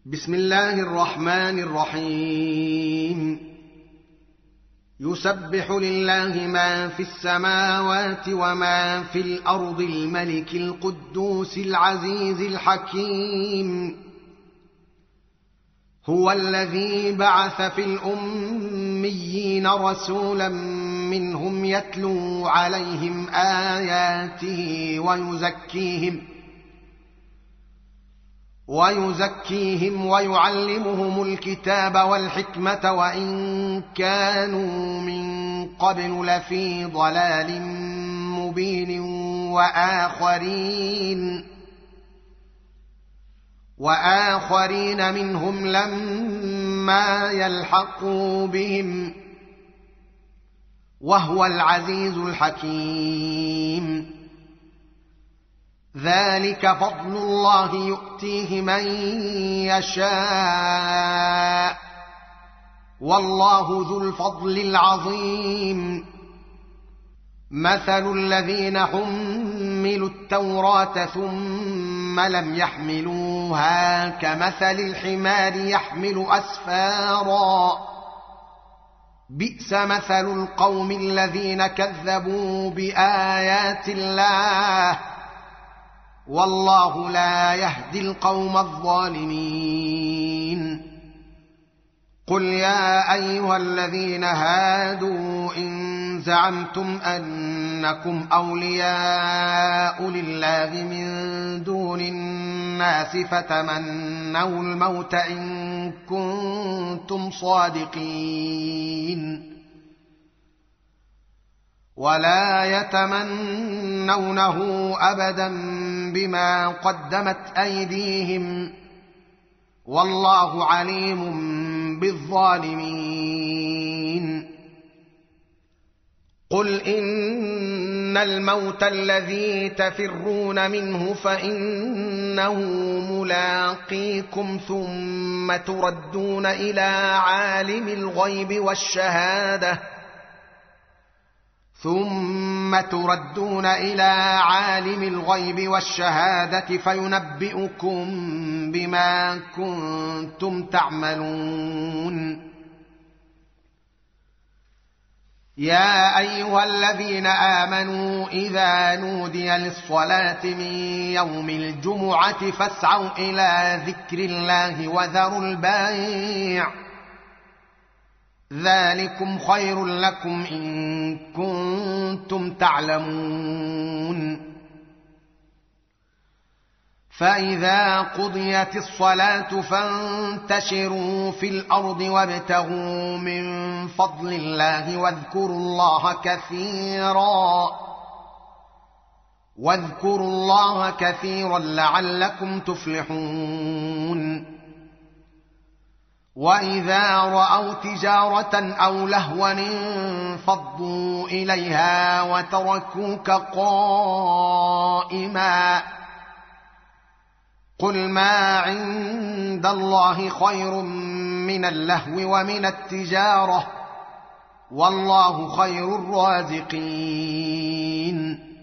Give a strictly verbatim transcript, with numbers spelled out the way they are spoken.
بسم الله الرحمن الرحيم يسبح لله ما في السماوات وما في الأرض الملك القدوس العزيز الحكيم هو الذي بعث في الأميين رسولا منهم يتلو عليهم آياته ويزكيهم ويزكيهم ويعلمهم الكتاب والحكمة وإن كانوا من قبل لفي ضلال مبين وآخرين وآخرين منهم لما يلحقوا بهم وهو العزيز الحكيم ذلك فضل الله يؤتيه من يشاء والله ذو الفضل العظيم مثل الذين حملوا التوراة ثم لم يحملوها كمثل الحمار يحمل أسفارا بئس مثل القوم الذين كذبوا بآيات الله والله لا يهدي القوم الظالمين قل يا أيها الذين هادوا إن زعمتم أنكم أولياء لله من دون الناس فتمنوا الموت إن كنتم صادقين ولا يتمنونه أبدا بما قدمت أيديهم والله عليم بالظالمين قل إن الموت الذي تفرون منه فإنه ملاقيكم ثم تردون إلى عالم الغيب والشهادة ثم تردون إلى عالم الغيب والشهادة فينبئكم بما كنتم تعملون يا أيها الذين آمنوا إذا نودي للصلاة من يوم الجمعة فاسعوا إلى ذكر الله وذروا البيع ذلكم خير لكم إن كنتم تعلمون فإذا قضيت الصلاة فانتشروا في الأرض وابتغوا من فضل الله واذكروا الله كثيرا واذكروا الله كثيرا لعلكم تفلحون وإذا رأوا تجارة أو لهوا انفضوا إليها وتركوك قائما قل ما عند الله خير من اللهو ومن التجارة والله خير الرازقين